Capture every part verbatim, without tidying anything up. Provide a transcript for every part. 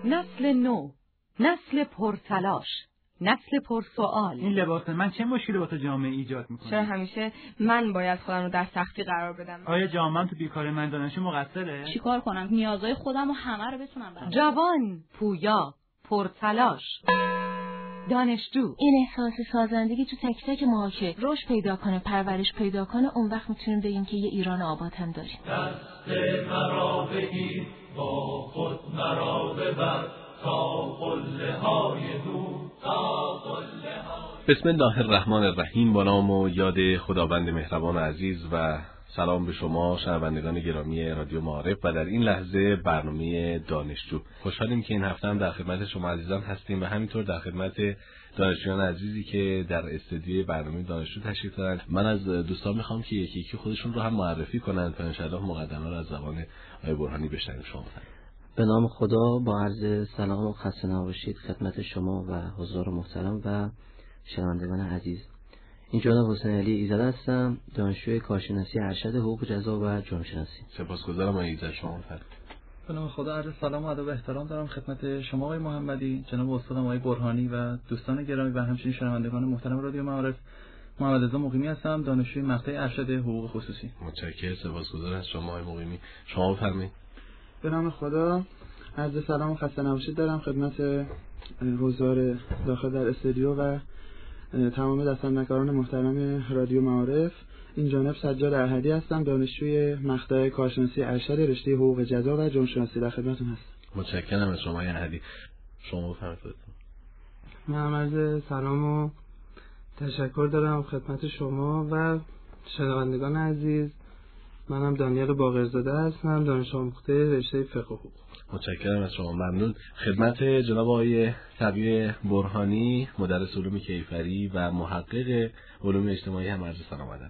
نسل نو، نسل پرتلاش، نسل پرسوال. این لباس من چه مشکلی با تو جامعه ایجاد میکنه؟ چرا همیشه من باید خودم رو در سختی قرار بدم؟ آیا جامعه تو بیکاری من دانشجو مقصره؟ چیکار کنم نیازهای خودم و همه رو بتونم برام؟ جوان، پویا، پرتلاش، دانشجو. این احساس سازندگی تو تک تک ماها که رشد پیدا کنه، پرورش پیدا کنه، اون وقت میتونیم بگیم که یه ایران آباد هم داریم. دست مرا بگیر با خود مرا ببر تا قله های دور، تا قله های. بسم الله الرحمن الرحیم. با نام و یاد خداوند مهربان عزیز و سلام به شما شنوندگان گرامی رادیو معارف و در این لحظه برنامه دانشجو. خوشحالیم که این هفته هم در خدمت شما عزیزان هستیم و همینطور در خدمت دانشجویان عزیزی که در استودیوی برنامه دانشجو تشریف دارند. من از دوستان میخوام که یکی یکی خودشون رو هم معرفی کنند تا انشاءالله مقدمه رو از زبان آقای برهانی بشنویم. شما به نام خدا با عرض سلام و خسته نباشید خدمت شما و حضار محترم و شنوندگان عزیز. این جناب حسین علی ایزد هستم، دانشجوی کارشناسی ارشد حقوق جزا و جرم شناسی. سپاسگزارم آقای ایزد. شما فرد. به نام خدا عرض سلام و ادب و احترام دارم خدمت شما آقای محمدی، جناب استادم آقای برهانی و دوستان گرامی و همچنین شنوندگان محترم رادیو معارف. محمد رضا مقیمی هستم، دانشجوی مقطع ارشد حقوق خصوصی. متشکرم، سپاسگزارم از شما آقای مقیمی. شما بفرمایید. به نام خدا عرض سلام و خسته نباشید دارم خدمت حضار داخل در استودیو و تمام دستاندرکاران محترم رادیو معارف. این جانب سجاد احدی هستم، دانشجوی مقطع کارشناسی ارشد رشته حقوق جزا و جرم شناسی در خدمتتون هستم. متشکرم از شما احدی. شما بفرمایید. من عرض سلام و تشکر دارم خدمت شما و شنوندگان عزیز. منم دانیال باقرزاده هستم، دانش آموخته رشته فقه و حقوق. متشکرم از شما. ممنون. خدمت جناب آقای طبیب برهانی، مدرس علوم کیفری و محقق علوم اجتماعی هم عرض سلام و ادب.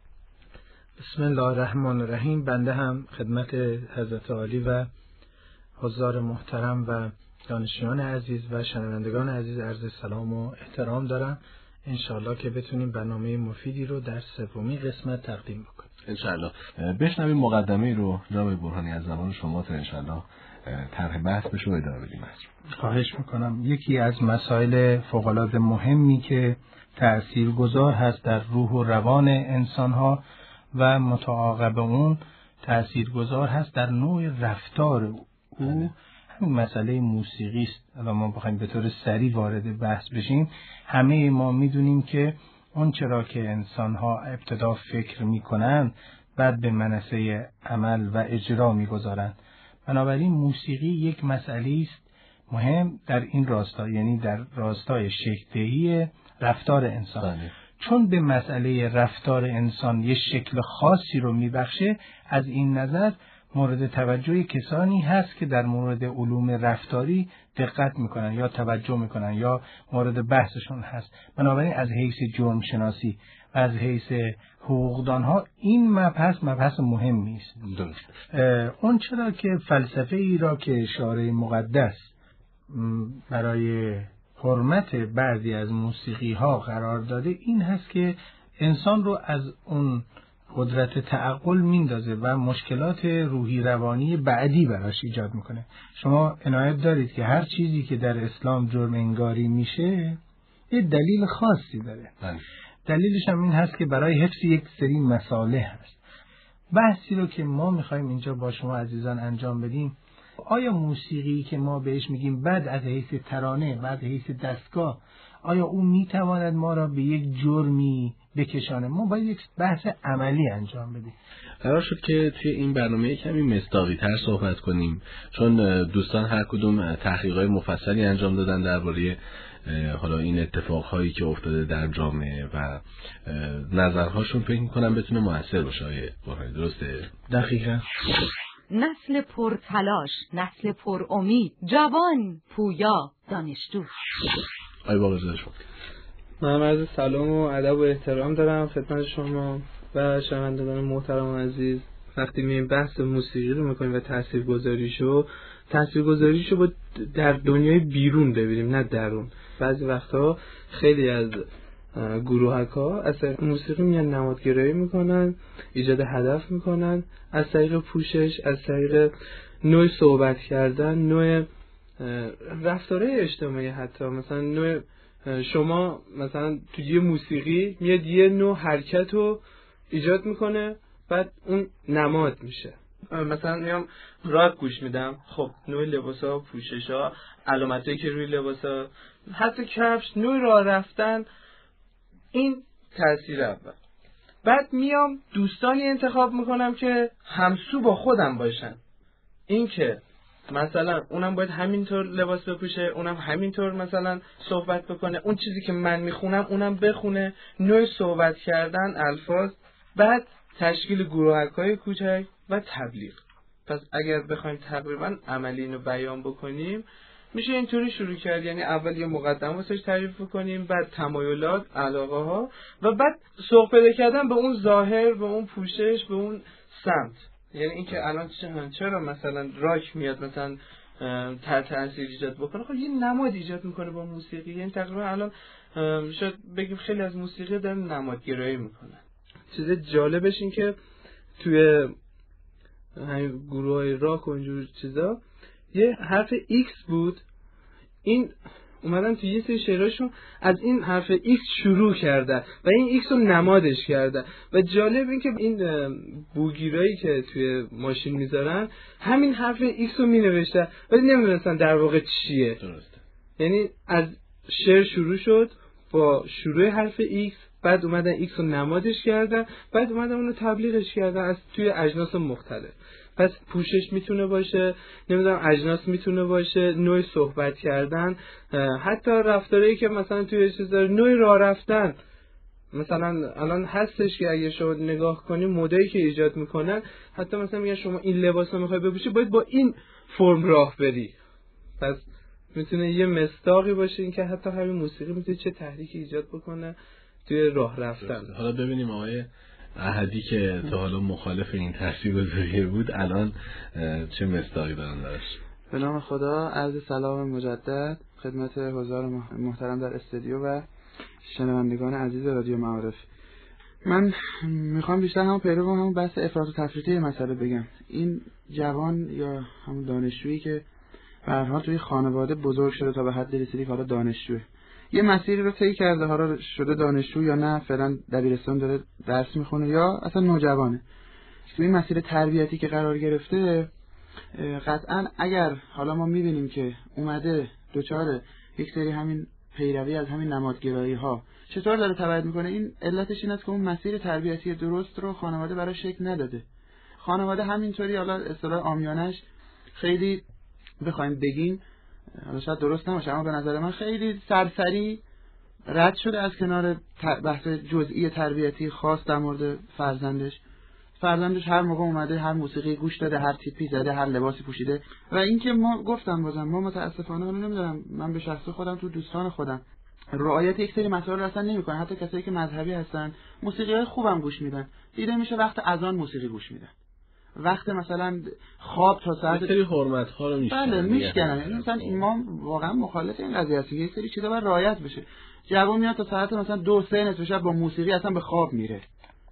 بسم الله الرحمن الرحیم. بنده هم خدمت حضرت عالی و حضار محترم و دانشجویان عزیز و شنوندگان عزیز عرض سلام و احترام دارم. انشاءالله که بتونیم برنامه مفیدی رو در سومین قسمت تقدیم بکنیم. انشاءالله. بشنویم مقدمه رو جناب برهانی از زبان شما تا انشاءالله طرح بحث بشه و ادامه بدیم. خواهش میکنم. یکی از مسائل فوق‌العاده مهمی که تأثیرگذار هست در روح و روان انسان‌ها و متعاقب اون تأثیرگذار هست در نوع رفتار او، همین مسئله موسیقی است. الان ما بخوایم به طور سریع وارد بحث بشیم، همه ما میدونیم که اون چرا که انسان‌ها ابتدا فکر میکنن بعد به منصه عمل و اجرا میگذارند. بنابراین موسیقی یک مسئله است مهم در این راستا، یعنی در راستای شکل‌دهی رفتار انسان. بله. چون به مسئله رفتار انسان یک شکل خاصی رو میبخشه، از این نظر مورد توجه کسانی هست که در مورد علوم رفتاری دقت میکنن یا توجه میکنن یا مورد بحثشون هست. بنابراین از حیث جرم شناسی و از حیث حقوقدان ها این مبحث مبحث مهمی است. اون چرا که فلسفه ای را که شارع مقدس برای حرمت بعضی از موسیقی ها قرار داده این هست که انسان رو از اون قدرت تعقل میندازه و مشکلات روحی روانی بعدی براش ایجاد میکنه. شما عنایت دارید که هر چیزی که در اسلام جرم انگاری میشه یه دلیل خاصی داره. بله. دلیلش هم این هست که برای حفظ یک سری مصالح هست. بحثی رو که ما میخوایم اینجا با شما عزیزان انجام بدیم، آیا موسیقی که ما بهش میگیم بعد از حیث ترانه، بعد حیث دستگاه، آیا اون میتواند ما را به یک جرمی بکشانه؟ ما باید یک بحث عملی انجام بدیم. قرار شد که توی این برنامه کمی مصداقی تر صحبت کنیم، چون دوستان هر کدوم تحقیقات مفصلی انجام دادن درباره حالا این اتفاقهایی که افتاده در جامعه و نظرهاشون فکر می‌کنم بتونه موثر باشه. آقای درسته؟ دقیقاً. نسل پر تلاش، نسل پر امید، جوان، پویا، دانشجو. آقای باقرزاده شما. من عرض سلام و ادب و احترام دارم خدمت شما و شنوندگان محترم و عزیز. وقتی میایم بحث موسیقی رو میکنیم و تاثیرگذاریشو تاثیرگذاریشو با در دنیای بیرون ببینیم نه درون. بعضی وقتا خیلی از گروهک‌ها از موسیقی میان نمادگرایی میکنن، ایجاد هدف میکنن از طریق پوشش، از طریق نوع صحبت کردن، نوع رفتارهای اجتماعی، حتی مثلا نوع شما مثلا تو یه موسیقی میاد یه نوع حرکت رو ایجاد میکنه، بعد اون نماد میشه. مثلا میام راک گوش میدم، خب نوع لباسا، پوششا، علامتایی که روی لباسا، حتی کفش، نوع راه رفتن، این تاثیر اول. بعد میام دوستانی انتخاب میکنم که همسو با خودم باشن، این که مثلا اونم باید همینطور لباس بپوشه، اونم همینطور مثلا صحبت بکنه، اون چیزی که من میخونم اونم بخونه، نوع صحبت کردن، الفاظ، بعد تشکیل گروهک‌های کوچک و تبلیغ. پس اگر بخوایم تقریبا عملی اینو بیان بکنیم میشه اینطوری شروع کرد، یعنی اول یه مقدمه واسش تعریف کنیم، بعد تمایلات، علاقه ها، و بعد سوق پیدا کردن به اون ظاهر، به اون پوشش، به اون سمت. یعنی اینکه الان چرا مثلا راک میاد مثلا تحت تاثیر ایجاد بکنه، خب یه نماد ایجاد میکنه با موسیقی. یعنی تقریبا الان شاید بگیم خیلی از موسیقی دارن نمادگرایی میکنن. چیز جالبش این که توی همین گروهای راک و اینجور چیزا یه حرف ایکس بود، این اومدن توی یه سری شعرهاشون از این حرف ایکس شروع کرده و این ایکس رو نمادش کرده. و جالب این که این بوگیرایی که توی ماشین میذارن همین حرف ایکس رو مینوشته ولی نمیدونستن در واقع چیه. درسته. یعنی از شعر شروع شد با شروع حرف ایکس، بعد اومدن ایکس رو نمادش کردن، بعد اومدن اونو تبلیغش کردن از توی اجناس مختلف. پس پوشش میتونه باشه، نمیدونم اجناس میتونه باشه، نوع صحبت کردن، حتی رفتاری که مثلا توی چیز داره، نوع راه رفتن. مثلا الان هستش که اگه شما نگاه کنی مدلی که ایجاد میکنن، حتی مثلا میگن شما این لباس رو میخوای بپوشی باید با این فرم راه بری. پس میتونه یه مصداقی باشه این که حتی همین موسیقی میتونه چه تحریکی ایجاد بکنه توی راه رفتن. حالا ببینیم آقای احدی که تا حالا مخالف این تاثیرگذاری بود الان چه مصداقی دارن داشت. به نام خدا، عرض سلام مجدد خدمت حضار محترم در استودیو و شنوندگان عزیز رادیو معارف. من میخوام بیشتر همون پیرو همون بحث افراط و تفریطی مسئله بگم. این جوان یا همون دانشجویی که به هر حال توی خانواده بزرگ شده تا به حد رسیدی که حالا دانشجوه، یه مسیری رو طی کرده، حالا شده دانشجو یا نه فعلا دبیرستان داره درس میخونه یا اصلا نوجوانه، توی این مسیر تربیتی که قرار گرفته، قطعا اگر حالا ما میبینیم که اومده دوچار یک سری همین پیروی از همین نمادگرایی ها چطور داره تبعید میکنه، این علتش این است که اون مسیر تربیتی درست رو خانواده برای شکل نداده. خانواده همینطوری، حالا اصطلاح عامیانش خیلی بخوایم بگیم حالا شاید درست نباشه، اما به نظر من خیلی سرسری رد شده از کنار بحث جزئی تربیتی خاص در مورد فرزندش. فرزندش هر موقع اومده هر موسیقی گوش داده، هر تیپی زده، هر لباسی پوشیده. و اینکه ما گفتم بازم ما متاسفانه رو نمیدونم، من به شخص خودم تو دوستان خودم رعایت یک سری مسائل رو اصلا نمیکنن. حتی کسایی که مذهبی هستن موسیقی‌های خوبم گوش میدن، دیده میشه وقت اذان موسیقی گوش میدن، وقت مثلا خواب تا ساعت سری حرمت ها رو میشکنن. بله میشکنن. مثلا امام واقعا مخالف این قضیه است که یه سری چیزا باید رعایت بشه. جوان میاد تا ساعت مثلا دو سه نصف شب با موسیقی اصلا به خواب میره.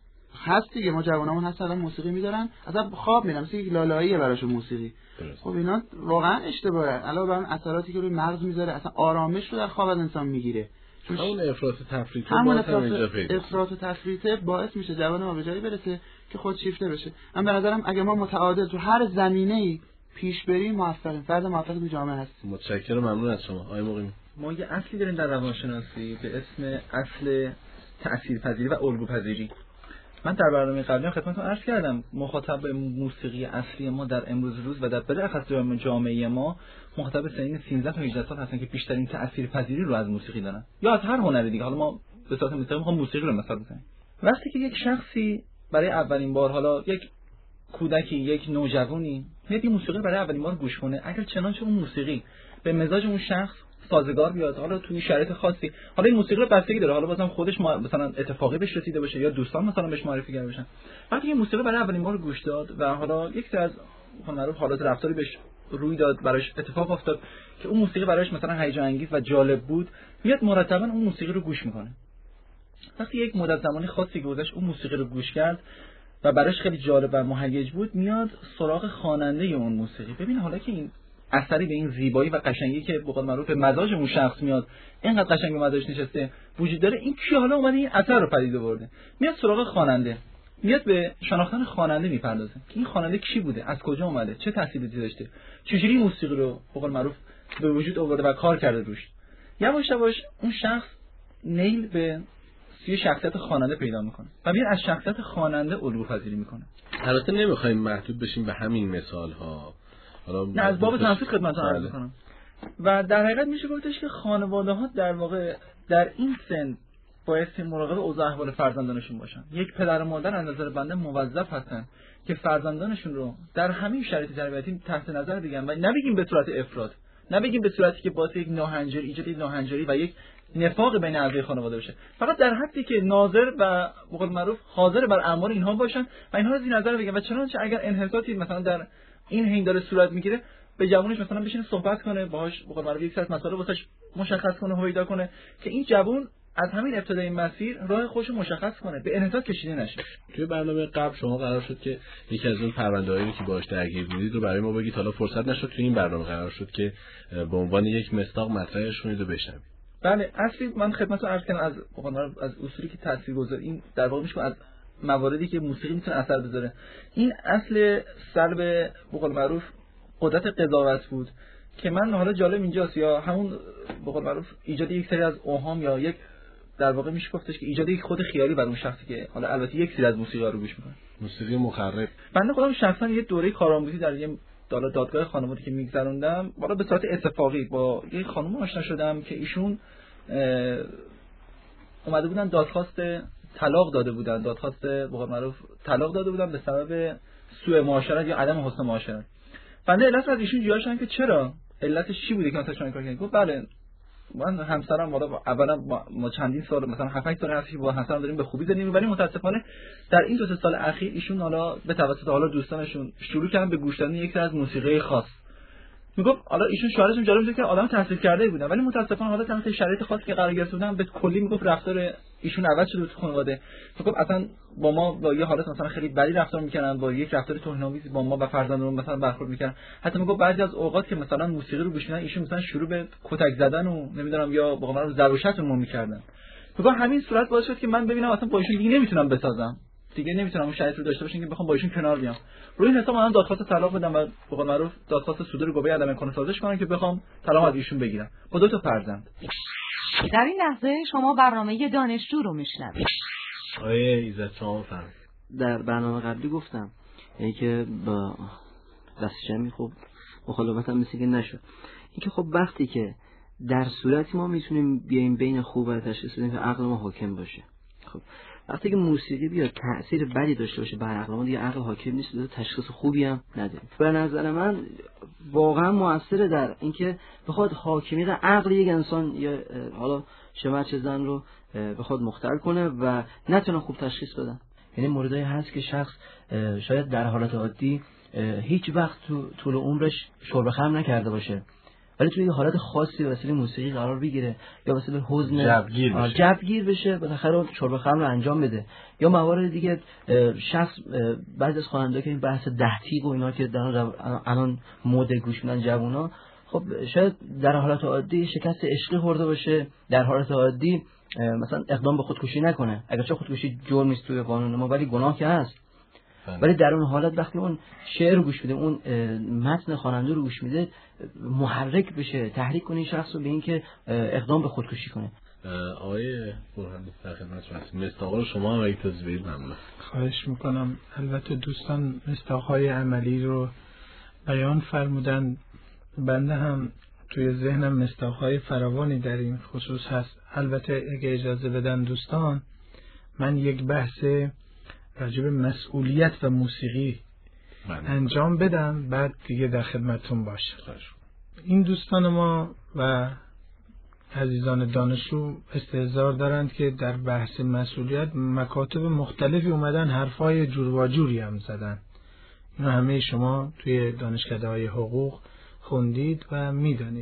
هست دیگه، ما جوانامون هست الان موسیقی میذارن اصلا خواب میرن، مثل یک لالاییه براشون موسیقی. خب اینا واقعا اشتباهه. علاوه بر اون اثراتی که روی مغز میذاره، اصلا آرامش رو در خواب از انسان میگیره. همون افراط و تفریط همون افراط و تفریط باعث میشه جوان ما به جایی برسه که خود شیفته بشه. من به نظرم اگه ما متعادل تو هر زمینه‌ای پیش بریم موفقیم. فرد موفق تو جامعه هستیم. متشکرم، ممنون از شما آقای مقیمی. ما یه اصلی داریم در روانشناسی به اسم اصل تأثیرپذیری و الگوپذیری. من در برنامه قبلی خدمتتون عرض کردم مخاطب موسیقی اصلی ما در امروز روز و در بلخص جامعه ما مخاطب سنین سیزده تا هجده سال هستن که بیشترین تأثیرپذیری رو از موسیقی دارن یا از هر هنری دیگه. حالا ما به صورت مثال میخوام موسیقی رو مثال بزنیم. وقتی که یک شخصی برای اولین بار، حالا یک کودکی، یک نوجوانی میاد این موسیقی برای اولین بار گوش کنه، اگر چنانچه اون موسیقی به مزاج اون شخص سازگار بیاد، حالا توی شرایط خاصی، حالا این موسیقی رو بستگی داره، حالا بازم خودش مثلا اتفاقی بهش رسیده باشه یا دوستان مثلا بهش معرفی کرده باشن. وقتی این موسیقی برای اولین بار گوش داد و حالا یک سری از معروف حالات رفتاری بهش روی داد، براش اتفاق افتاد که اون موسیقی براش مثلا هیجان انگیز و جالب بود، میاد مرتبا اون موسیقی رو گوش میکنه. وقتی یک مدت زمانی خاصی گذشت اون موسیقی رو گوش کرد و براش خیلی جالب و مهیج بود، میاد سراغ خواننده اون موسیقی. ببین حالا که این اثری به این زیبایی و قشنگی که به قول معروف به مزاج اون شخص میاد، اینقدر قشنگ به مزاجش نشسته وجود داره، این کی حالا اومده این اثر رو پدید آورده؟ میاد سراغ خواننده، میاد به شناختن خواننده میپردازه که این خواننده کی بوده، از کجا اومده، چه تأثیراتی داشته، چجوری موسیقی رو به قول معروف به وجود آورده و کار کرده روش. یواش یواش اون شخص نیل به سی شخصیت خواننده پیدا میکنه و میاد از شخصیت خواننده الگو پذیری میکنه. البته نمیخوایم محدود بشیم به همین مثال ها، حالا نه از باب تنفیذ خدمتتون عرض میکنم. و در حقیقت میشه گفتش که خانواده ها در واقع در این سن باید مراقب اوضاع احوال فرزندانشون باشن. یک پدر و مادر از نظر بنده موظف هستن که فرزندانشون رو در همین شرایط تربیتی تحت نظر بگیرن و نبگیم به صورت افراط، نبگیم به صورتی که باعث یک ناهنجاری ایجاد یک ناهنجاری و یک نفاق بین اعضای خانواده بشه. فقط در حدی که ناظر و به قول معروف حاضر بر اعمال اینها باشن و اینها رو زیر نظر بگیرن و چنانچه اگر انحطاطی مثلا در این حین داره صورت میگیره به جوونش مثلا بشینه صحبت کنه باهاش، به قول معروف یک سری مسائل واسش مشخص کنه، هویدا کنه که این جوون از همین ابتدای مسیر راه خودش رو مشخص کنه، به انحطاط کشیده نشه. توی برنامه قبل شما قرار شد که یکی از اون پرونده‌هایی که باهاش درگیر بودید رو برای ما بگید، حالا فرصت نشد توی این برنامه قرار شد که به عنوان یک مصداق مطرحش کنید و بشنوید. بله، اصلی من خدمتتون عرض کردم از از اصولی که تاثیرگذار این در واقع میشه از مواردی که موسیقی میتونه اثر بذاره. این اصل سلب به قول معروف قدرت قضاوت بود که من حالا جالب اینجاست، یا همون به قول معروف ایجاد یک سری از اوهام یا یک در واقع میشه گفتش که ایجاد یک خود خیالی بر اون شخصی که حالا البته یک سری از موسیقی رو گوش میکنه، موسیقی مخرب. بنده خودم شخصا یه دوره کارآموزی در یه دادگاه خانواده که میگذروندم، بالا به صورت اتفاقی با یک خانم آشنا شدم که ایشون اومده بودن دادخواست طلاق داده بودن، دادخواست به قول معروف طلاق داده بودن به سبب سوء معاشرت یا عدم حسن معاشرت. بنده علت از ایشون جواب شدم که چرا، علتش چی بوده که مثلا شما کار کردید؟ گفت بله من همسرم والا اولا ما چندین سال مثلا هفت هشت سال هستی با همسرم داریم به خوبی زندگی، ولی متاسفانه در این دو سه سال اخیر ایشون حالا به توسط حالا دوستانشون شروع کردن به گوش دادن یک سری از موسیقی خاص. میگفت حالا ایشون شعارشون جالب بود که آدم تحصیل کرده بودن، ولی متاسفانه حالا تحت شرایط خاصی که قرار گرفته بودن به کلی میگفت رفتار ایشون عوض شده تو خانواده. میگفت اصلا با ما با یه حالت مثلا خیلی بدی رفتار میکردن، با یک رفتار توهین‌آمیز با ما و فرزندانمون مثلا برخورد میکردن. حتی میگفت بعضی از اوقات که مثلا موسیقی رو گوش میدن ایشون مثلا شروع به کتک زدن و نمیدونم یا با قمر ضروشتمون میکردن. میگفت همین صورت باعث شد که من ببینم اصلا با ایشون دیگه نمیتونم بسازم، دیگه نمیتونم اون شرایط رو داشته باشم که بخوام با ایشون کنار بیام. روی این حساب من دادخواست طلاق بدم و به قول معروف دادخواست صدور گواهی عدم امکان سازش کنم که بخوام طلاق از ایشون بگیرم با دو تا فرزند. در این لحظه شما برنامه دانشجو رو میشنوید. آیه ایزد شما فرمایید. در برنامه قبلی گفتم یعنی که با دستشمی خوب مخالفت هم مثل که نشد. این که خب وقتی که در صورتی ما میتونیم بیایم بین خوب و تشخیص بدیم که عقل ما حاکم باشه. خب وقتی که موسیقی بیاد تأثیر بدی داشته باشه بر عقل ما، دیگه عقل حاکم نیست، تشخیص خوبی هم نداریم. به نظر من واقعا موثره در اینکه بخواد حاکمیت عقل یک انسان یا حالا شما چه زن رو بخواد مختل کنه و نتونه خوب تشخیص بدن. یعنی موردایی هست که شخص شاید در حالت عادی هیچ وقت تو طول عمرش شرب خمر نکرده باشه، ولی توی حالت خاصی به وسیله موسیقی قرار بگیره یا به وسیله حزن جبگیر بشه جبگیر بشه بالاخره شرب خمر رو انجام بده. یا موارد دیگه شخص بعضی از خواننده‌ها که این بحث دهتیق و اینا که در الان مود گوش میدن جوونا، خب شاید در حالت عادی شکست عشقی خورده باشه، در حالت عادی مثلا اقدام به خودکشی نکنه، اگرچه خودکشی جرم نیست توی قانون ما ولی گناه که هست. ولی در اون حالت وقتی اون شعر رو گوش میده، اون متن خواننده رو گوش میده، محرک بشه، تحریک کنه شخص رو به این که اقدام به خودکشی کنه. آقای برهانی در خدمتتون هستم. مصداق رو شما هم اگه توضیح ممنون. خواهش میکنم. البته دوستان مصداق‌های عملی رو بیان فرمودن، بنده هم توی ذهنم مصداق‌های فراوانی در این خصوص هست. البته اگه اجازه بدن دوستان، من یک بحث راجب مسئولیت و موسیقی من. انجام بدم، بعد دیگه در خدمتتون باشم. این دوستان ما و عزیزان دانشجو استحضار دارند که در بحث مسئولیت مکاتب مختلفی اومدن حرفای جور و جوری هم زدن. اینو همه شما توی دانشکده‌های حقوق خوندید و میدانید.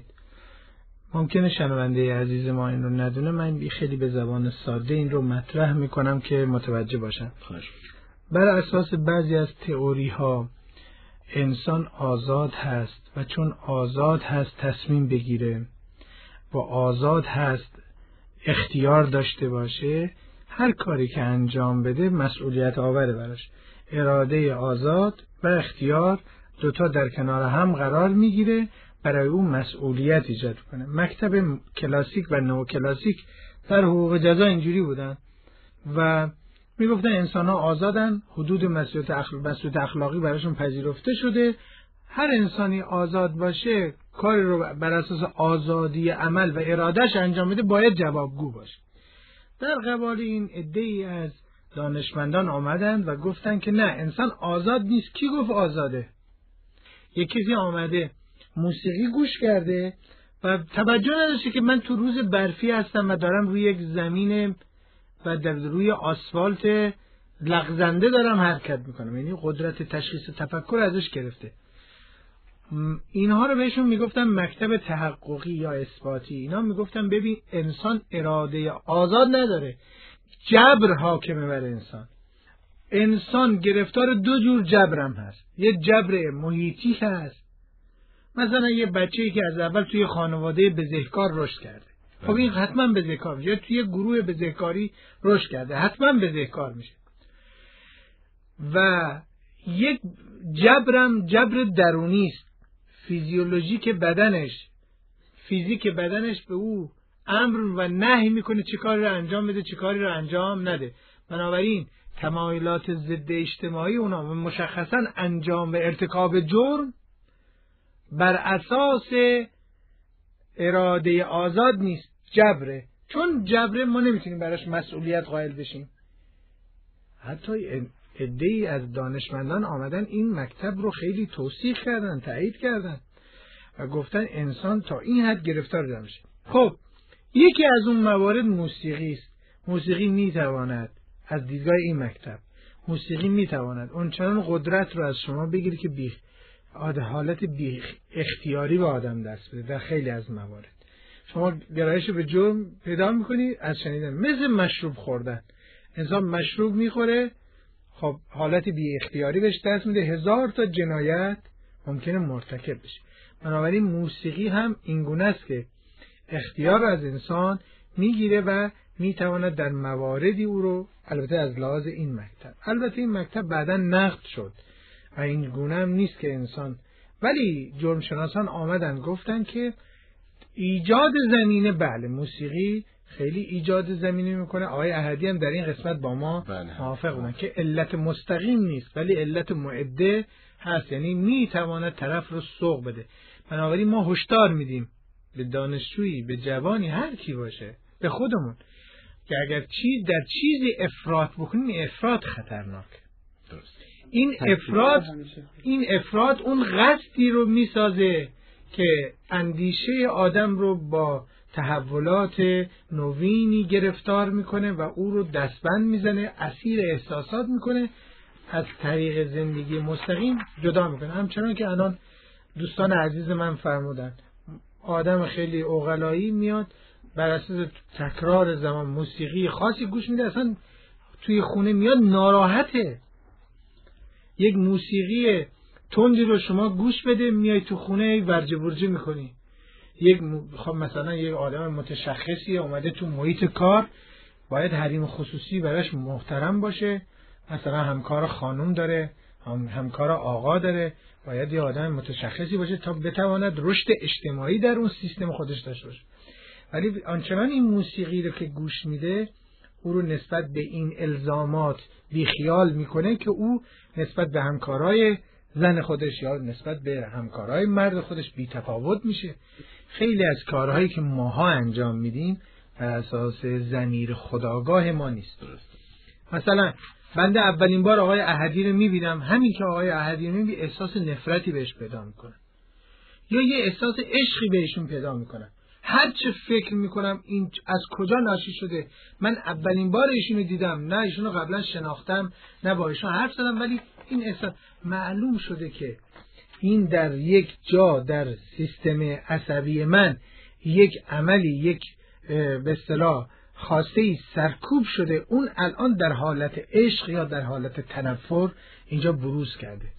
ممکنه شنونده عزیز ما این رو ندونه، من خیلی به زبان ساده این رو مطرح میکنم که متوجه باشن. بر اساس بعضی از تئوری ها انسان آزاد هست و چون آزاد هست تصمیم بگیره و آزاد هست اختیار داشته باشه، هر کاری که انجام بده مسئولیت آوره براش. اراده آزاد و اختیار دوتا در کنار هم قرار میگیره، برای اون مسئولیت ایجاد کنه. مکتب کلاسیک و نو کلاسیک در حقوق جزا اینجوری بودن و میگفتن انسان ها آزادن، حدود مسئولیت اخلاقی, اخلاقی براشون پذیرفته شده، هر انسانی آزاد باشه کاری رو بر اساس آزادی عمل و ارادش انجام بده باید جوابگو باشه. در قبال این عده‌ای از دانشمندان آمدند و گفتن که نه، انسان آزاد نیست. کی گفت آزاده؟ یک کسی آمده موسیقی گوش کرده و توجه نداشته که من تو روز برفی هستم و دارم روی یک زمین و در روی آسفالت لغزنده دارم حرکت میکنم، یعنی قدرت تشخیص تفکر ازش گرفته. اینها رو بهشون میگفتن مکتب تحققی یا اثباتی. اینا میگفتن ببین انسان اراده آزاد نداره، جبر حاکمه بر انسان. انسان گرفتار دو جور جبرم هست. یه جبر محیطی هست، مثلا یه بچه‌ای که از اول توی خانواده بزهکار رشد کرده، خب این حتما بزهکار میشه. یا توی گروه بزهکاری رشد کرده، حتما بزهکار میشه. و یک جبرم جبر درونی است، فیزیولوژیک بدنش، فیزیک بدنش به او امر و نهی میکنه چه کاری رو انجام بده چه کاری رو انجام نده. بنابراین تمایلات ضد اجتماعی اونا و مشخصا انجام و ارتکاب جرم بر اساس اراده آزاد نیست، جبره. چون جبره ما نمیتونیم براش مسئولیت قائل بشیم. حتی عده‌ای از دانشمندان آمدن این مکتب رو خیلی توصیح کردن، تایید کردن و گفتن انسان تا این حد گرفتار نمیشه. خب یکی از اون موارد موسیقی است. موسیقی میتواند از دیدگاه این مکتب، موسیقی میتواند اونچنان قدرت رو از شما بگیره که بی حالت بی اختیاری به آدم دست بده. در خیلی از موارد شما گرایش به جرم پیدا میکنی از شنیدن، مثل مشروب خوردن. انسان مشروب میخوره، خب حالت بی اختیاری بهش دست میده، هزار تا جنایت ممکنه مرتکب بشه. بنابراین موسیقی هم این گونه است که اختیار از انسان میگیره و میتواند در مواردی او رو، البته از لحاظ این مکتب، البته این مکتب بعدا نقد شد و این گونه هم نیست که انسان، ولی جرم شناسان آمدن گفتن که ایجاد زمینه، بله موسیقی خیلی ایجاد زمینه میکنه. آقای احدی هم در این قسمت با ما موافق بودن که علت مستقیم نیست ولی علت معده هست، یعنی میتواند طرف رو سوق بده. بنابراین ما هشدار میدیم به دانشجویی، به جوانی، هر کی باشه، به خودمون، که اگر چیز در چیزی افراط بکنیم، افراط خطرناک. این افراط این افراط اون قصدی رو میسازه که اندیشه آدم رو با تحولات نوینی گرفتار میکنه و او رو دستبند میزنه، اسیر احساسات میکنه، از طریق زندگی مستقیم جدا میکنه. همچنان که الان دوستان عزیز من فرمودن، آدم خیلی عقلایی میاد بر اساس تکرار زمان موسیقی خاصی گوش میده، اصلا توی خونه میاد ناراحته. یک موسیقی تندی رو شما گوش بده، میای تو خونه ورجه برجه میکنی. یک خب مثلا یک آدم متشخصی اومده تو محیط کار، باید حریم خصوصی براش محترم باشه، مثلا همکار خانم داره، هم همکار آقا داره، باید یه آدم متشخصی باشه تا بتواند رشد اجتماعی در اون سیستم خودش داشته باشه. ولی آنچنان این موسیقی رو که گوش میده، او رو نسبت به این الزامات بیخیال میکنه که او نسبت به همکارای زن خودش یا نسبت به همکارای مرد خودش بی‌تفاوت میشه. خیلی از کارهایی که ماها انجام میدیم بر اساس ضمیر خودآگاه ما نیست. مثلا بنده اولین بار آقای احدی رو میبینم، همین که آقای احدی رو میبینم احساس نفرتی بهش پیدا میکنم یا یه احساس عشقی بهشون پیدا میکنم. هر چه فکر میکنم این از کجا ناشی شده، من اولین بار ایشونو دیدم، نه ایشونو قبلا شناختم، نه با ایشون حرف زدم، ولی این احساس معلوم شده که این در یک جا در سیستم عصبی من یک عملی، یک به اصطلاح خاصه‌ای سرکوب شده، اون الان در حالت عشق یا در حالت تنفر اینجا بروز کرده.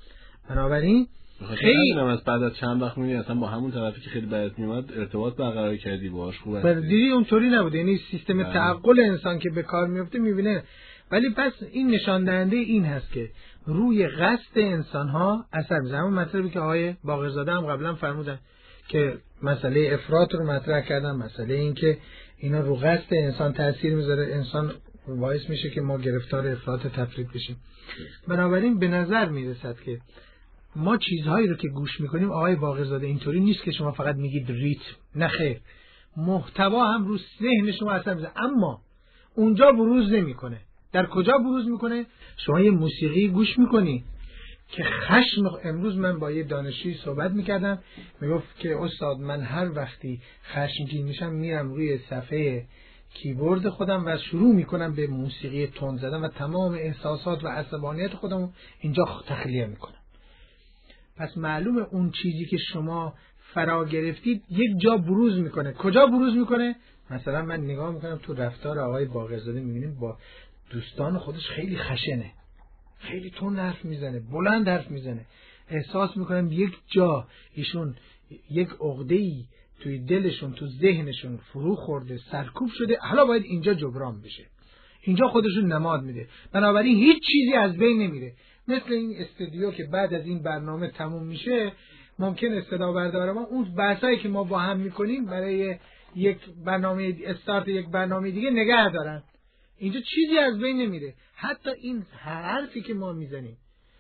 بنابراین خیلی از بعد از چند وقت می‌بینی اصلا با همون طرفی که خیلی بدت میومد ارتباط برقرار کردی باهاش خوب است. دیدی اونطوری نبود، یعنی سیستم تعقل انسان که به کار میفته میبینه. ولی پس این نشان دهنده این هست که روی قصد انسان‌ها اثر می‌ذاره. همون مطلبی که آقای باقرزاده هم قبلا فرمودن که مسئله افراط رو مطرح کردن، مسئله این که اینا رو قصد انسان تاثیر میذاره، انسان باعث میشه که ما گرفتار افراط تفرید بشیم. بنابراین به نظر میرسد که ما چیزهایی رو که گوش میکنیم، آقای باقرزاده، اینطوری نیست که شما فقط میگید ریتم، نه خیر، محتوا هم رو ذهن شما اثر میذاره، اما اونجا بروز نمیکنه. در کجا بروز میکنه؟ شما یه موسیقی گوش میکنی که خشم. امروز من با یه دانشجوی صحبت میکردم، میگفت که استاد من هر وقتی خشمگین میشم میرم روی صفحه کیبورد خودم و شروع میکنم به موسیقی تند زدن و تمام احساسات و عصبانیت خودم اینجا تخلیه میکنم. پس معلومه اون چیزی که شما فرا گرفتید یک جا بروز میکنه. کجا بروز میکنه؟ مثلا من نگاه میکنم تو رفتار آقای باقرزاده، میبینیم با دوستان خودش خیلی خشنه، خیلی تون حرف میزنه، بلند حرف میزنه. احساس میکنم یک جا ایشون یک عقده‌ای توی دلشون، تو ذهنشون فرو خورده، سرکوب شده، حالا باید اینجا جبران بشه. اینجا خودشون نماد میده. بنابراین هیچ چیزی از بین نمیره. مثل این استودیو که بعد از این برنامه تموم میشه، ممکن صدا بردار ما اون بحثایی که ما با هم میکنیم برای یک برنامه استارت یک برنامه دیگه نگه دارن. اینجا چیزی از بین نمیره. حتی این حرفی که ما میزنیم،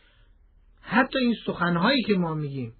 حتی این سخنهایی که ما میگیم،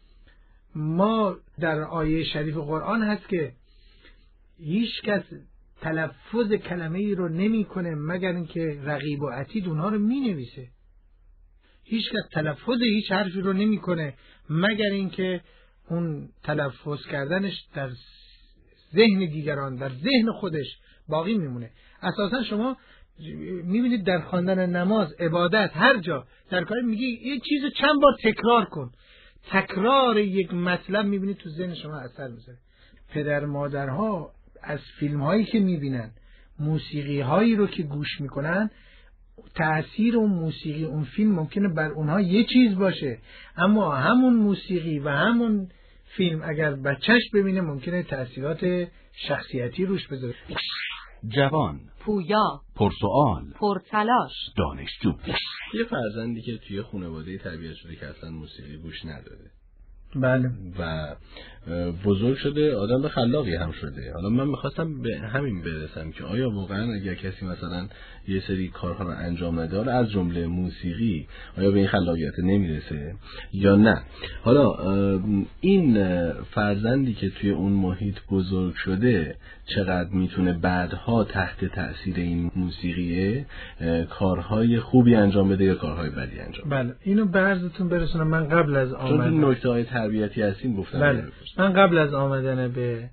ما در آیه شریف قرآن هست که هیچ کس تلفظ کلمه ای رو نمی کنه مگر اینکه رقیب و عتید اونها رو می نویسه. هیچ کس تلفظ هیچ حرفی رو نمی کنه مگر اینکه اون تلفظ کردنش در ذهن دیگران، در ذهن خودش باقی میمونه. اساسا شما میبینید در خواندن نماز، عبادت، هر جا در کار میگی یه چیز چند بار تکرار کن. تکرار یک مطلب میبینید تو ذهن شما اثر میذاره. پدر مادرها از فیلم هایی که میبینن، موسیقی هایی رو که گوش میکنن، تأثیر اون موسیقی اون فیلم ممکنه بر اونها یه چیز باشه، اما همون موسیقی و همون فیلم اگر بچهش ببینه ممکنه تأثیرات شخصیتی روش بذاره. جوان، پویا، پرسوال، پرتلاش، دانشجو. یه فرزندی که توی خانواده تربیت شده که اصلا موسیقی گوش نداره، بله، و بزرگ شده آدم خلاقی هم شده. حالا من میخواستم به همین برسم که آیا واقعا اگر کسی مثلا یه سری کارها رو انجام نده، از جمله موسیقی، آیا به این خلاقیت نمیرسه یا نه؟ حالا این فرزندی که توی اون محیط بزرگ شده چقدر میتونه بعدها تحت تأثیر این موسیقیه کارهای خوبی انجام بده یا کارهای بدی انجام بده؟ بله، اینو به عرضتون برسونم. من قبل از آمدن، چون این نکته‌های تربیتی هستین گفتم. بله. من قبل از آمدن به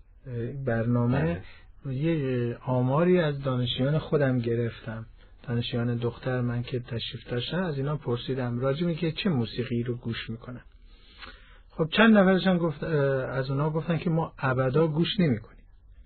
برنامه بله. یه آماری از دانشیان خودم گرفتم، دانشیان دختر من که تشریف داشتن، از اینا پرسیدم راجع به که چه موسیقی رو گوش میکنن. خب چند نفرشون گفت، از اونا گفتن که ما ابدا گوش نمیکنیم.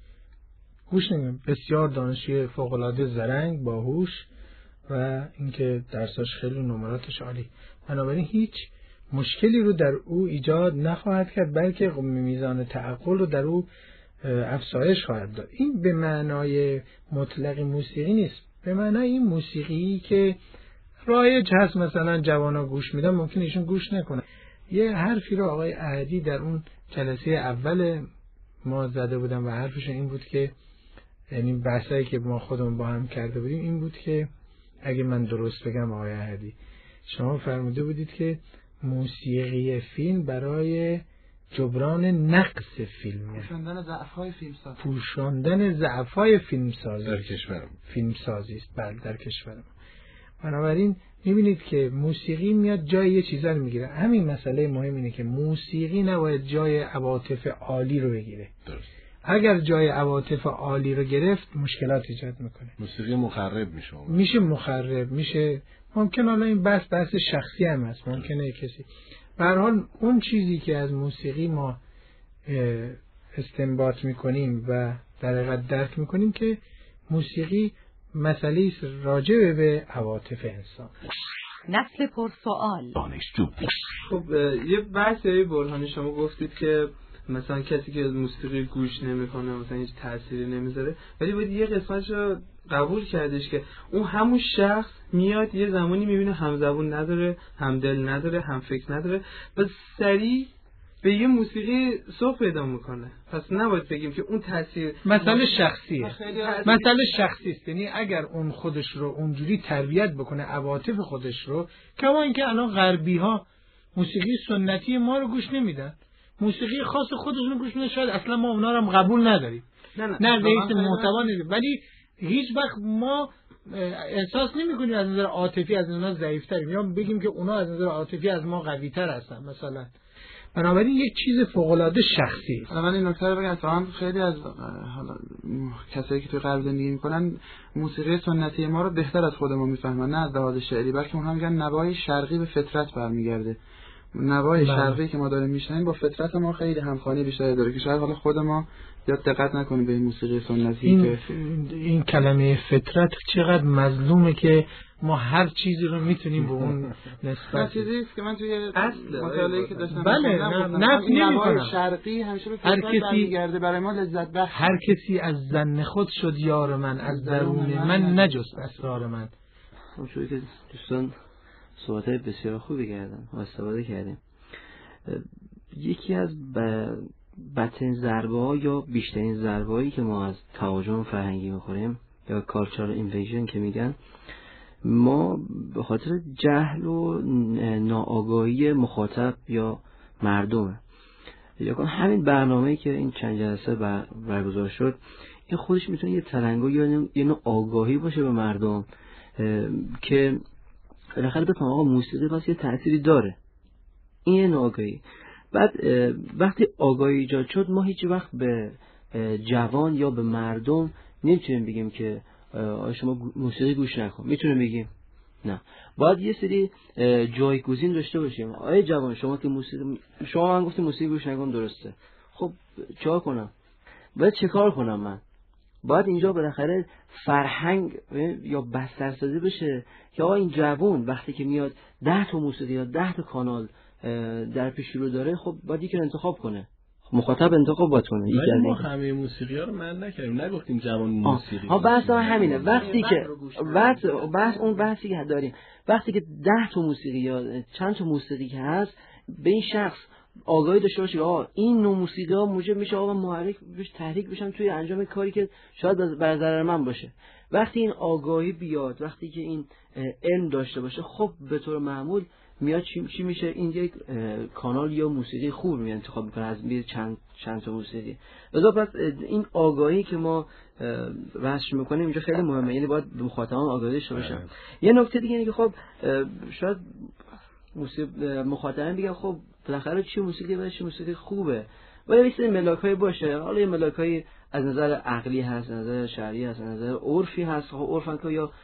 گوش نمیکنیم. بسیار دانشجوی فوق العاده زرنگ، باهوش و اینکه درساش خیلی نمراتش عالی. بنابراین هیچ مشکلی رو در او ایجاد نخواهد کرد، بلکه میزان تعقل رو در او افزایش خواهد داد. این به معنای مطلق موسیقی نیست، به معنای این موسیقی که رایج هست مثلا جوانا گوش میدن ممکن ایشون گوش نکنه. یه حرفی رو آقای احدی در اون جلسه اول ما زده بودن و حرفشون این بود که، یعنی بحثایی که ما خودمون با هم کرده بودیم این بود که، اگه من درست بگم آقای احدی، شما فرموده بودید که موسیقی فیلم برای جبران نقص فیلم، پوشاندن ضعف‌های فیلمساز، پوشاندن ضعف‌های فیلمساز در کشورم فیلمسازی است. بله، در کشورم. بنابراین می‌بینید که موسیقی میاد جای یه چیزا رو میگیره. همین مسئله مهم اینه که موسیقی نباید جای عواطف عالی رو بگیره. درست. اگر جای عواطف عالی رو گرفت مشکلات ایجاد میکنه. موسیقی مخرب میشه. میشه مخرب میشه. ممکن حالا این بحث بحث شخصی هم هست، ممکنه کسی به هر حال اون چیزی که از موسیقی ما استنباط میکنیم و در حقیقت درک میکنیم که موسیقی مسئله راجع به عواطف انسان. نسل پرسوال. دانشجو. خب یه بحثی برهانی شما گفتید که مثلا کسی که موسیقی گوش نمیکنه مثلا هیچ تأثیری نمیذاره، ولی باید یه قسمتش رو قبول کردش که اون همون شخص میاد یه زمانی میبینه هم زبون نداره، هم دل نداره، هم فکر نداره و سریع به یه موسیقی سوق پیدا میکنه. پس نباید بگیم که اون تاثیر مسئله شخصیه، مسئله شخصی است. یعنی اگر اون خودش رو اونجوری تربیت بکنه، عواطف خودش رو، کما اینکه الان غربی ها موسیقی سنتی ما رو گوش نمیدن، موسیقی خاص خودشون گوش میدن، شاید اصلا ما اونا رو هم قبول نداریم، نه نه, نه رئیس محتوا نداریم، ولی هیچ وقت ما احساس نمی‌کنیم از نظر عاطفی از اونا ضعیف‌تریم یا بگیم که اونا از نظر عاطفی از ما قوی‌تر هستن مثلا. بنابراین یک چیز فوق‌العاده شخصی است. من این نکته رو بگم، مثلا خیلی از حالا کسایی که توی غرب زندگی می‌کنن موسیقی سنتی ما رو بهتر از خود ما می‌فهمن، نه از لحاظ شعری، بلکه اونها میگن نوای شرقی به فطرت برمیگرده. نوای شرقی که ما داریم میشنویم با فطرت ما خیلی همخوانی بیشتری داره که شاید حالا خود ما یا دقت نکنیم به این موسیقی سنتی. این که این کلمه فطرت چقدر مظلومه که ما هر چیزی رو میتونیم به اون نسبت چیزی است که من توی مطالعه‌ای که داشتم بله نه نمی‌کنم شرقی همیشه به فطرت برمیگرده، برای ما لذت بخش. هر کسی از ظن خود شد یار من، از درون من نجست اسرار من. همونجوری که دوستان صحبت‌های بسیار خوبی کردن و استفاده کردیم. یکی از بدترین ضربه‌ها یا بیشترین ضربه‌هایی که ما از تهاجم فرهنگی می‌خوریم یا کالچرال اینویژن که میگن، ما به خاطر جهل و ناآگاهی مخاطب یا مردمه. یا کن همین برنامه‌ای که این چند جلسه برگزار شد، این خودش میتونه یه تلنگر یا یه نوع آگاهی باشه به مردم که بالاخره بفهم آقا موسیقی واسه یه تأثیری داره. این یه آگاهی. بعد وقتی آگاهی ایجاد شد، ما هیچ وقت به جوان یا به مردم نمیتونیم بگیم که شما موسیقی گوش نکن. میتونیم بگیم نه، باید یه سری جایگزین داشته باشیم. آیا جوان شما که موسیقی شما من گفتم موسیقی گوش نکن، درسته، خب چیکار کنم؟ باید چه کار کنم من؟ باید اینجا بالاخره فرهنگ یا بسترسازی بشه که آقا این جوان وقتی که میاد ده تا موسیقی یا ده تا کانال در پیش رو داره، خب باید یکی رو انتخاب کنه، مخاطب انتخاب باید کنه. ولی ما همه موسیقی ها رو من نکردیم، نگفتیم جوان موسیقی. ها بحث همینه. وقتی که بحث بحث اون بحثی که داریم، وقتی که ده تا موسیقی یا چند تا موسیقی که هست، به این شخص آگاهی داشته باشه آقا این نوع موسیقی ها موجب میشه آقا محرک بشه، تحریک بشم توی انجام کاری که شاید بر ضرر من باشه. وقتی این آگاهی بیاد، وقتی که این علم داشته باشه، خب به طور معمول میاد چی, چی میشه؟ این یک کانال یا موسیقی خوب می انتخاب میکنه از بین چند چند تا موسیقی. لذا پس این آگاهی که ما بحث میکنیم اینجا خیلی مهمه، یعنی باید به مخاطبان آگاهی داشته باشن. یه نکته دیگه اینه که خب شاید موسیقی مخاطبان بگن خب بالاخره چی موسیقی باشه، چی موسیقی خوبه، ولی یه سری ملاک‌های باشه. حالا یه ملاک‌های از نظر عقلی هست، از نظر شرعی هست، از نظر عرفی هست. خب عرفن که یا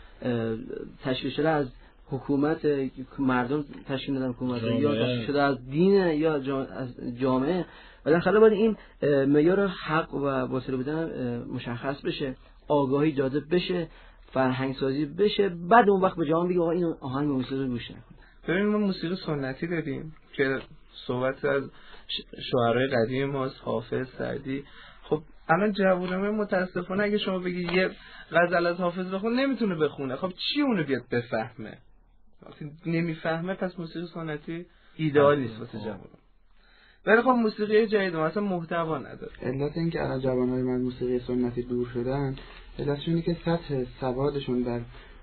تشکیل شده از حکومت، مردم تشکیل دادن حکومت، یا تشکیل شده از دین یا جا... از جامعه. بالاخره باید این معیار حق و واسطه بودن مشخص بشه، آگاهی داده بشه، فرهنگ سازی بشه، بعد اون وقت به جوان بگه آقا این آهنگ موسیقی گوش نکن. ببین ما موسیقی سنتی داریم که صحبت از شاعرای قدیم ماست، حافظ، سعدی. خب الان جوونم متاسفانه اگه شما بگی یه غزل از حافظ بخون نمیتونه بخونه، خب چی اونو بیاد بفهمه؟ وقتی نمیفهمه پس موسیقی سنتی ایدئال نیست واسه جوان. ولی خب موسیقی جدید مثلا محتوا نداره. علت این که الان جوانای من موسیقی سنتی دور شدن، علتش اینه که سطح سوادشون در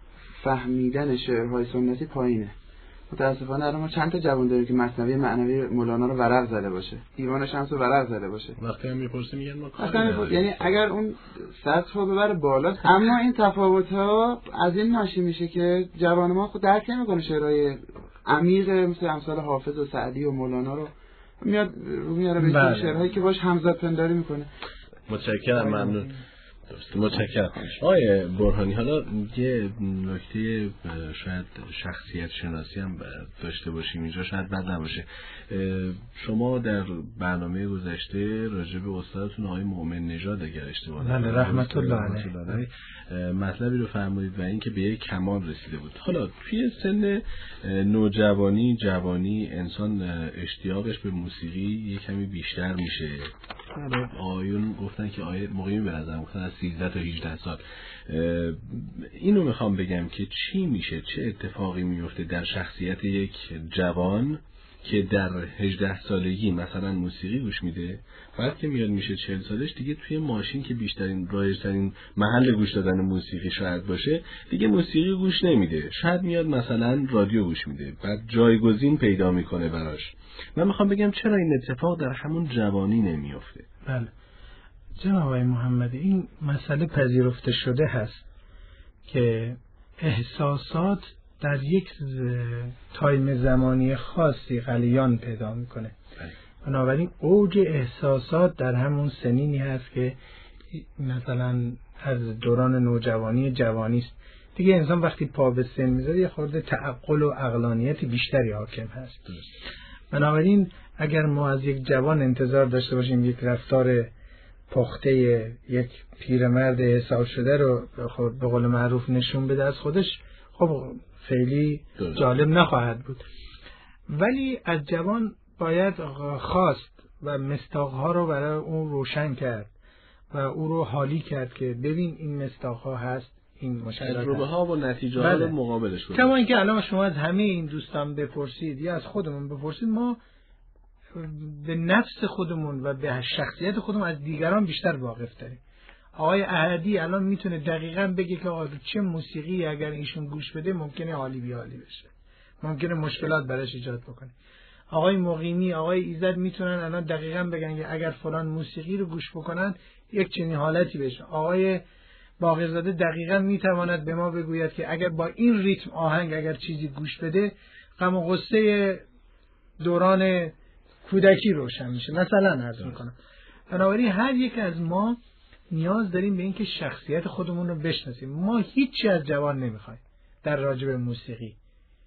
فهمیدن شعرهای سنتی پایینه. متاسفانه الان ما چند تا جوان داریم که مثنوی معنوی مولانا رو ورق زده باشه، دیوان شمس رو ورق زده باشه. وقتی هم میپرسه میگن ما کاری نداریم. یعنی اگر اون سطح رو ببره بالا، اما این تفاوت‌ها از این ناشی میشه که جوان ما خود درک نمی‌کنه شعرهای عمیق مثل امثال حافظ و سعدی و مولانا رو، میاد رو میاره به شعرهایی که باش همزاد پنداری میکنه. متشکرم، ممنون. درست، متشکرم. آقای برهانی، حالا یه نکته شاید شخصیت شناسی هم داشته باشیم اینجا، شاید بد نباشه. شما در برنامه گذشته راجع به استادتون آقای مؤمن نژاد اگر اشتباه نکنم، بله رحمت الله علیه، مطلبی رو فرمودید و اینکه به یک کمال رسیده بود. حالا توی سن نوجوانی، جوانی انسان اشتیاقش به موسیقی یه کمی بیشتر میشه. آیون گفتن که آیه مقیمی به نظر گفتن از سیزده تا هجده سال. اینو میخوام بگم که چی میشه، چه اتفاقی میفته در شخصیت یک جوان که در هجده سالگی مثلا موسیقی گوش میده، بعد که میاد میشه چهل سالش دیگه توی ماشین که بیشترین رایج‌ترین محل گوش دادن موسیقی شاید باشه، دیگه موسیقی گوش نمیده، شاید میاد مثلا رادیو گوش میده، بعد جایگزین پیدا میکنه براش. من میخوام بگم چرا این اتفاق در همون جوانی نمیفته؟ بله جناب آقای محمدی، این مسئله پذیرفته شده هست که احساسات در یک تایم زمانی خاصی غلیان پیدا میکنه. بنابراین اوج احساسات در همون سنینی هست که مثلا از دوران نوجوانی جوانی است. دیگه انسان وقتی پا به سن میذاره یه خورده تعقل و عقلانیت بیشتری حاکم هست. بنابراین اگر ما از یک جوان انتظار داشته باشیم یک رفتار پخته یک پیرمرد حساب شده رو به قول معروف نشون بده از خودش، خب خیلی جالب نخواهد بود. ولی از جوان باید خواست و مصداق‌ها رو برای اون روشن کرد و او رو حالی کرد که ببین این مصداق‌ها هست، این مشکلات تجربه ها و نتیجه ها رو مقابلش کنید. کما اینکه الان شما از همه این دوستان بپرسید یا از خودمون بپرسید، ما به نفس خودمون و به شخصیت خودمون از دیگران بیشتر واقف داریم. آقای احدی الان میتونه دقیقاً بگه که آقا چه موسیقی اگر ایشون گوش بده ممکنه حالی بی حالی بشه، ممکنه مشکلات براش ایجاد بکنه. آقای مقیمی، آقای ایزد میتونن الان دقیقاً بگن که اگر فلان موسیقی رو گوش بکنن یک چنین حالتی بشه. آقای باقرزاده دقیقاً میتواند به ما بگوید که اگر با این ریتم آهنگ اگر چیزی گوش بده غم و غصه دوران کودکی روشن میشه، مثلا عرض میکنم. بنابراین هر یک از ما نیاز داریم به این که شخصیت خودمون رو بشناسیم. ما هیچی از جوان نمیخوایم در راجع به موسیقی.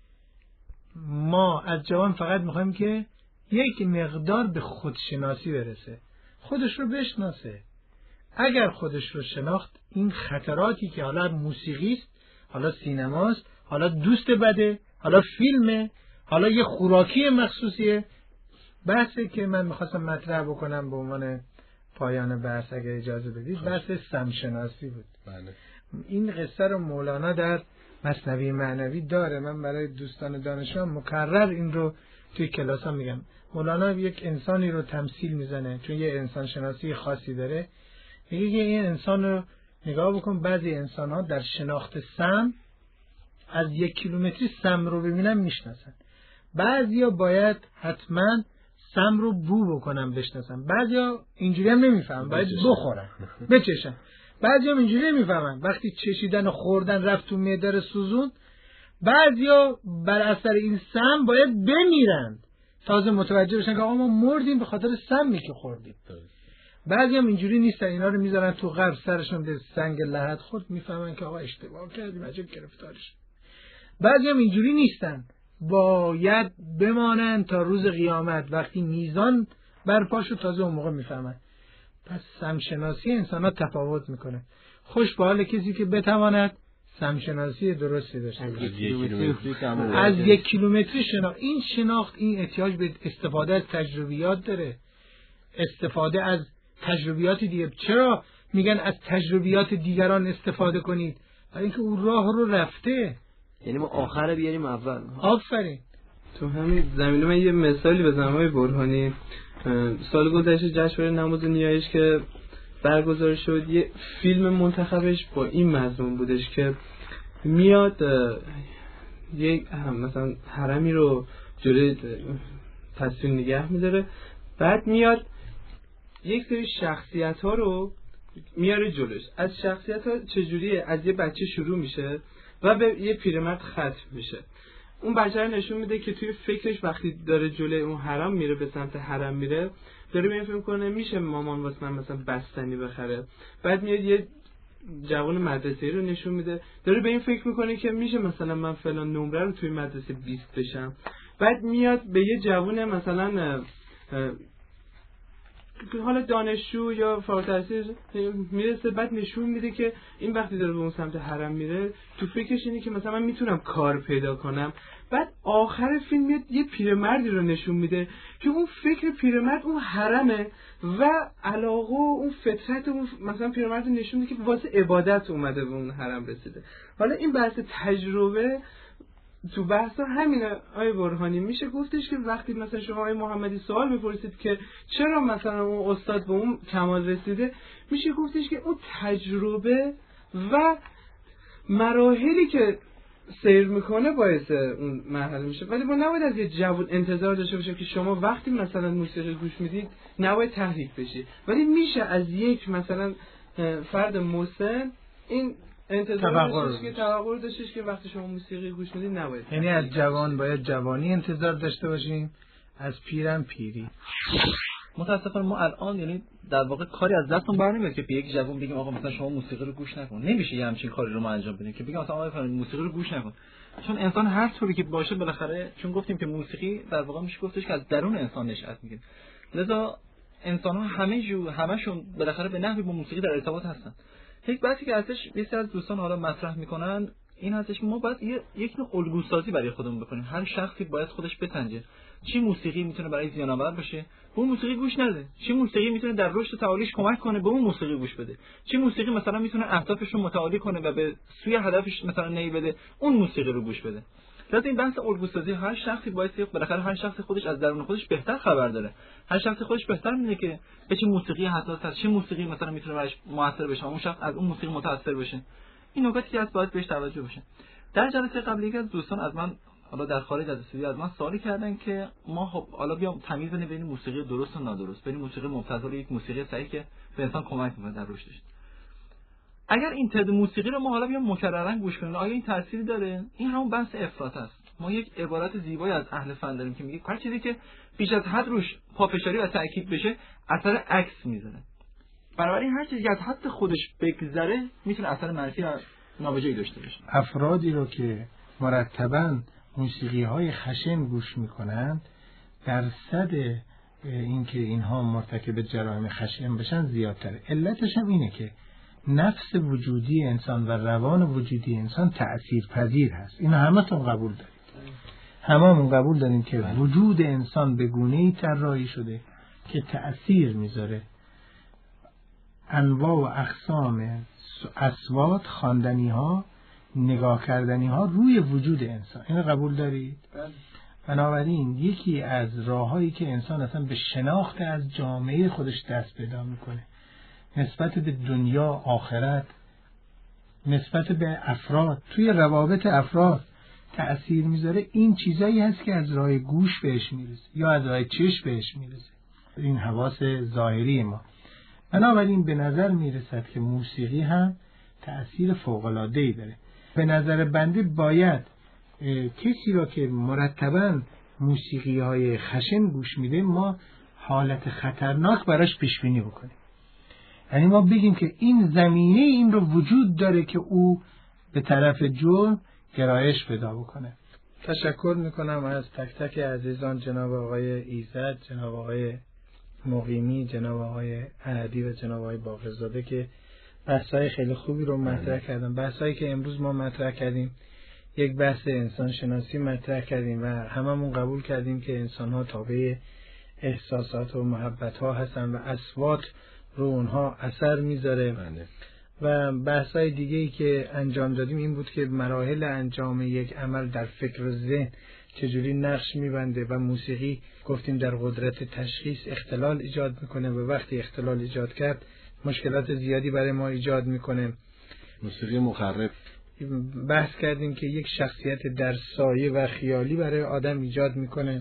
ما از جوان فقط میخوایم که یک مقدار به خودشناسی برسه، خودش رو بشناسه. اگر خودش رو شناخت، این خطراتی که حالا موسیقی است، حالا سینماست، حالا دوست بده، حالا فیلمه، حالا یه خوراکی مخصوصیه، بحثی که من میخواستم مطرح بکنم به عنوان پایان بحث اگر اجازه بدید، بحث سمشناسی بود. بله. این قصه رو مولانا در مثنوی معنوی داره. من برای دوستان دانشجو مکرر این رو توی کلاسام میگم. مولانا یک انسانی رو تمثیل میزنه، چون یه انسان شناسی خاصی داره. میگه که این انسان رو نگاه بکن، بعضی انسان ها در شناخت سم از یک کیلومتری سم رو ببینن میشناسن، بعضیا باید حتما سم رو بو بکنن بشناسن، بعضیا اینجوری هم نمیفهمن، باید بخورن بچشن، بعضیا هم اینجوری نمیفهمن، وقتی چشیدن و خوردن رفت تو معده سوزون، بعضیا بر اثر این سم باید بمیرند تازه متوجه بشن که آقا ما مردیم به خاطر سمی که خوردیم. بعضی هم اینجوری نیستن، اینا رو میذارن تو قبر، سرشون به سنگ لحد خورد، میفهمن که آقا اشتباه کردیم، عجب گرفتارش. بعضی هم اینجوری نیستن، باید بمانن تا روز قیامت، وقتی میزان برپا شد تازه اون موقع میفهمن. پس سمشناسی انسان ها تفاوت میکنه. خوش به حال کسی که بتواند سمشناسی درستی داشته باشه. از یک کیلومتری شناخت. این شناخت این احتیاج به استفاده از تجربیات داره، استفاده از تجربیات دیگه. چرا میگن از تجربیات دیگران استفاده کنید؟ برای اینکه اون راه رو رفته، یعنی ما آخر بیاریم اول. آفرین. تو همین زمینه من یه مثالی بزنم آقای برهانی. سال گذشته جشنواره نماز نیایش که برگزار شد، یه فیلم منتخبش با این مضمون بودش که میاد یک مثلا حرمی رو جلوی تصویر نگه میداره، بعد میاد یک سری شخصیت ها رو میاره جلوش. از شخصیت ها چجوریه؟ از یه بچه شروع میشه و به یه پیرمرد ختم میشه. اون بچه رو نشون میده که توی فکرش وقتی داره جلوی اون حرم میره، به سمت حرم میره، داره به این فکر میکنه میشه مامان واسه من مثلا بستنی بخره. بعد میاد یه جوان مدرسه‌ای رو نشون میده داره به این فکر میکنه که میشه مثلا من فلان نمره رو توی مدرسه بیست بشم. بعد میاد به یه جوان مثلا حالا دانشجو یا فارغ التحصیل میرسه، بعد نشون میده که این وقتی داره به اون سمت هرم میره تو فکرش اینه که مثلا من میتونم کار پیدا کنم. بعد آخر فیلم میاد یه پیرمردی رو نشون میده که اون فکر پیرمرد اون هرمه و علاقه و اون فطرت اون مثلا پیرمرد رو نشون میده که واسه عبادت اومده به اون هرم رسیده. حالا این بحث تجربه تو بحثا همینه آقای برهانی. میشه گفتش که وقتی مثلا شما آقای محمدی سوال بپرسید که چرا مثلا اون استاد به اون کمال رسیده، میشه گفتش که اون تجربه و مراحلی که سیر میکنه باعث اون مرحله میشه. ولی ما نباید از یه جوان انتظار داشته باشیم که شما وقتی مثلا موسیقی گوش میدید نباید تحریک بشید، ولی میشه از یک مثلا فرد مسن این انتظار داشتش که توقع داشتش که وقتی شما موسیقی گوش میدید نباید، یعنی از جوان باید جوانی انتظار داشته باشیم، از پیرم پیری. متاسفانه ما الان یعنی در واقع کاری از دستمون برنمیاد که به یک جوان بگیم آقا مثلا شما موسیقی رو گوش نکن. نمیشه یه همچین کاری رو ما انجام بدیم که بگیم مثلا آقا موسیقی رو گوش نکن، چون انسان هر طوری که باشه بالاخره، چون گفتیم که موسیقی در واقع میشه گفتش که از درون انسان نشأت میگیره، لذا انسان‌ها همه جو همشون بالاخره به نحوی با موسیقی در ارتباط هستن. یک بحثی که ازش بسیار از دوستان حالا مطرح میکنن این هستش که ما باید یک نوع الگوسازی برای خودمون بکنیم. هر شخصی باید خودش بسنجه چی موسیقی میتونه برای زیان آور باشه، به اون موسیقی گوش نده. چی موسیقی میتونه در رشد و تعالیش کمک کنه، به اون موسیقی گوش بده. چی موسیقی مثلا میتونه اهدافش رو متعالی کنه و به سوی هدفش مثلا نی بده، اون موسیقی رو گوش بده. لذا این بحث الگوسازی هر شخصی باید بالاخره هر شخصی خودش از درون خودش بهتر خبر داره. هر شخصی خودش بهتر میدونه که به چه موسیقی حساس هست، چه موسیقی مثلا میتونه براش موثر بشه، اون شخص از اون موسیقی متاثر بشه. این نکاتی که از باید بهش توجه بشه. در جلسه قبلی یکی از دوستان از من حالا در خارج از استودیو از من سوالی کردن که ما خب حالا بیام تمیز کنیم بین موسیقی درست و نادرست، بین موسیقی مبتذل و یک موسیقی صحیح که به انسان کمک میکنه در رشدش. اگر این تعداد موسیقی رو ما حالا بیام مکررا گوش کنیم آیا این تأثیری داره؟ این همون بحث افراط است. ما یک عبارت زیبایی از اهل فن داریم که میگه هر چیزی که بیش از حد روش پافشاری و تاکید بشه اثر عکس میذاره. بنابراین هر چیزی که از حد خودش بگذره میتونه اثر منفی یا نابجایی داشته باشه. افرادی رو که مرتباً موسیقی های خشن گوش میکنند درصد اینکه اینها مرتکب جرایم خشن بشن زیادتره. علتش هم اینه که نفس وجودی انسان و روان وجودی انسان تأثیر پذیر هست. اینو همتون قبول دارید، هممون قبول داریم که وجود انسان به گونه‌ای طراحی شده که تأثیر میذاره. انواع و اقسام اصوات، خواندنی ها، نگاه کردنی ها روی وجود انسان، اینو قبول دارید؟ بنابراین یکی از راههایی که انسان اصلا به شناخت از جامعه خودش دست پیدا میکنه، نسبت به دنیا، آخرت، نسبت به افراد، توی روابط افراد تأثیر میذاره، این چیزایی هست که از راه گوش بهش میرسه یا از راه چشم بهش میرسه، این حواس ظاهری ما. بنابراین به نظر میرسد که موسیقی هم تأثیر فوق‌العاده‌ای داره. به نظر بنده باید کسی را که مرتباً موسیقی های خشن گوش میده ما حالت خطرناک براش پیش بینی بکنیم. یعنی ما بگیم که این زمینه این رو وجود داره که او به طرف جرم گرایش پیدا بکنه. تشکر میکنم از تک تک عزیزان، جناب آقای ایزد، جناب آقای مقیمی، جناب آقای احدی و جناب آقای باقرزاده که بحث‌های خیلی خوبی رو مطرح کردن. بحث‌هایی که امروز ما مطرح کردیم یک بحث انسان شناسی مطرح کردیم و هممون قبول کردیم که انسان‌ها تابع احساسات و محبت‌ها هستن و اصوات رو اونها اثر میذاره. و بحث‌های دیگه‌ای که انجام دادیم این بود که مراحل انجام یک عمل در فکر و ذهن چجوری نقش میبنده و موسیقی گفتیم در قدرت تشخیص اختلال ایجاد میکنه و وقتی اختلال ایجاد کرد مشکلات زیادی برای ما ایجاد میکنه. موسیقی مخرب بحث کردیم که یک شخصیت در سایه و خیالی برای آدم ایجاد میکنه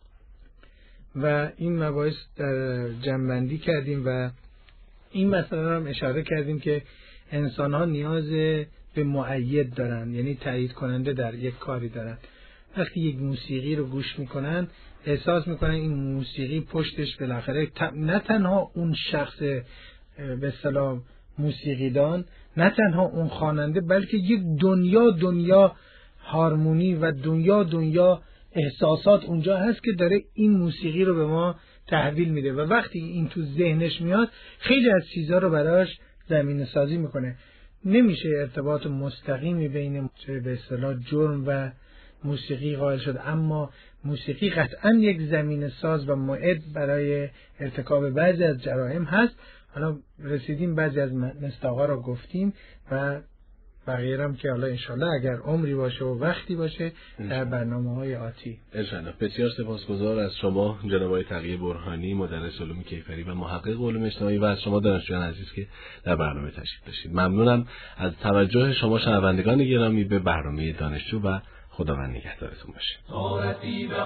و این مباحث در جنبندی کردیم و این مثلا هم اشاره کردیم که انسان ها نیاز به مؤید دارن، یعنی تایید کننده در یک کاری دارن وقتی یک موسیقی رو گوش میکنن احساس میکنن این موسیقی پشتش بالاخره نه تنها اون شخص به اصطلاح موسیقیدان، نه تنها اون خواننده، بلکه یک دنیا دنیا هارمونی و دنیا دنیا احساسات اونجا هست که داره این موسیقی رو به ما تحویل میده و وقتی این تو ذهنش میاد خیلی از چیزا رو براش زمینه سازی میکنه. نمیشه ارتباط مستقیمی بین به اصطلاح جرم و موسیقی قائل شد، اما موسیقی قطعا یک زمینه ساز و موعد برای ارتکاب بعضی از جرایم هست. حالا رسیدیم بعضی از مصداق‌ها رو گفتیم و بقیه هم که حالا انشالله اگر عمری باشه و وقتی باشه در برنامه‌های آتی. انشالله. بسیار سپاسگزار از شما جناب آقای تقی برهانی، مدرس علوم کیفری و محقق علوم اجتماعی و از شما دانشجویان عزیز که در برنامه تشریف داشتید. ممنونم از توجه شما شنوندگان گرامی به برنامه دانشجو و خداوند نگهدارتون باشه. آرتی به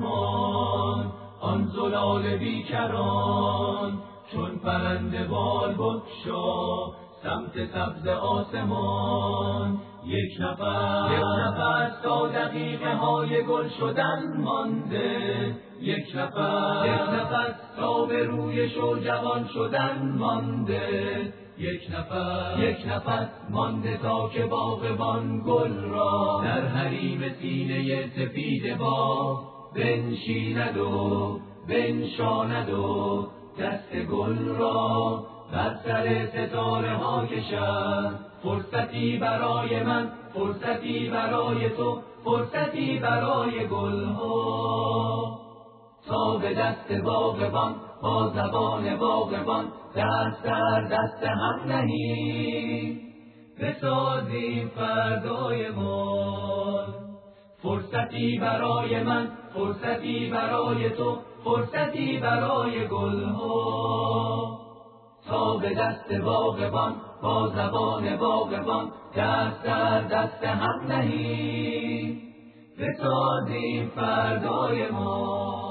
آسمان آن زلال بیکران، چون پرنده بال بکشا سمت سبز آسمان. یک نفس یک نفس تا دقیقه های گل شدن مانده، یک نفس یک نفس تا به روی شو جوان شدن مانده، یک نفس یک نفس مانده تا که باغبان گل را در حریم سینه سفید باغ بنشیند و بنشاند و دست گل را بر سر ستاره ها کشد. فرصتی برای من، فرصتی برای تو، فرصتی برای گل ها، تا به دست باغبان با زبان باغبان دست در دست هم نهیم بسازیم فردای ما. فرصتی برای من، فرصتی برای تو، فرصتی برای گل ها، تا به دست باغبان با زبان باغبان دست در دست هم نهیم بسازیم فردای ما.